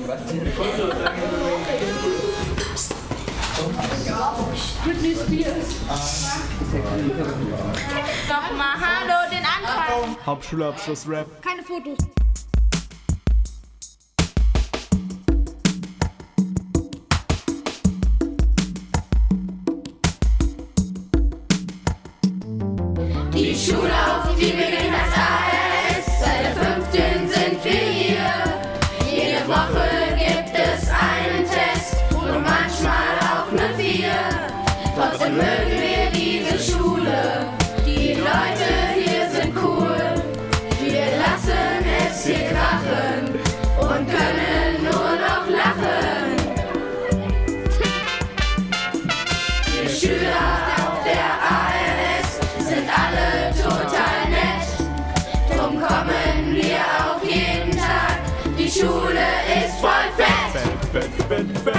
Britney Spears. Nochmal, hallo, den Anfang. Hauptschulabschluss-Rap. Keine Fotos. Die Schule, auf die wir gehen, das ARS. Seit der 15 sind wir hier. Jede Woche gibt es einen Test und manchmal auch eine 4. Trotzdem mögen wir diese Schule. Die Leute hier sind cool. Wir lassen es hier krachen und können nur noch lachen. Die Schüler auf der ARS sind alle total nett. Drum kommen wir auch jeden Tag. Die Schule ist voll fett.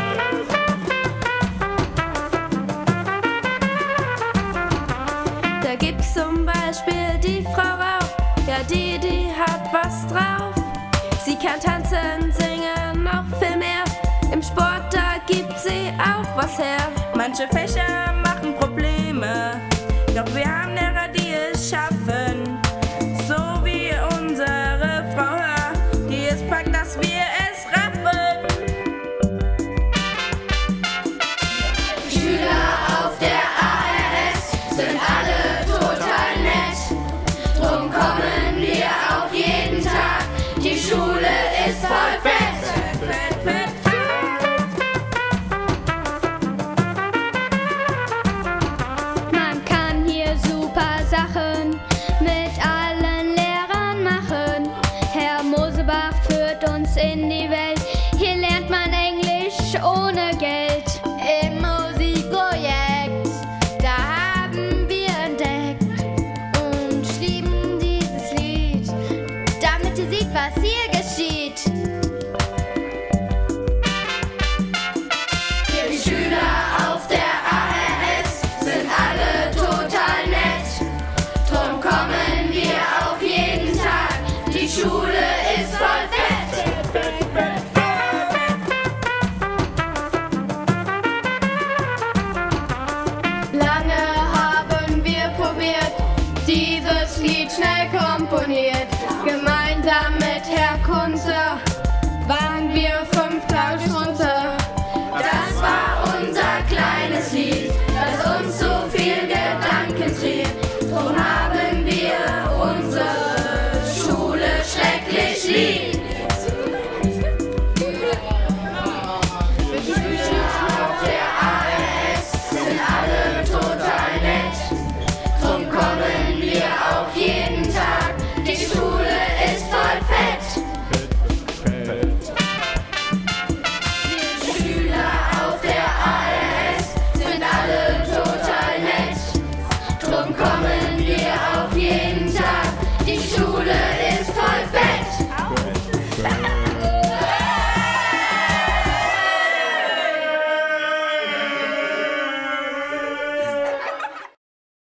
Da gibt's zum Beispiel die Frau Rauch, ja die hat was drauf. Sie kann tanzen, singen, noch viel mehr. Im Sport, da gibt sie auch was her. Manche Fächer machen Probleme, doch wir haben Lehrer, die es schaffen. So wie unsere Frau Hör, die es packt, dass wir es raffen. Die Schüler auf der ARS sind alle total nett. Drum kommen wir auch jeden Tag. Die Schule ist voll fett. Man kann hier super Sachen mit allen Lehrern machen. Herr Mosebach führt uns in die Welt. Hier lernt man Englisch ohne Geld. Im Musikprojekt, da haben wir entdeckt und schrieben dieses Lied, damit ihr seht, was hier geschieht. Die Schüler auf der ARS sind alle total nett. Drum kommen wir auch jeden Tag. Die Schule ist voll fett. Lange haben wir probiert, dieses Lied schnell komponiert. Gemeinsam mit Herr Kunze waren wir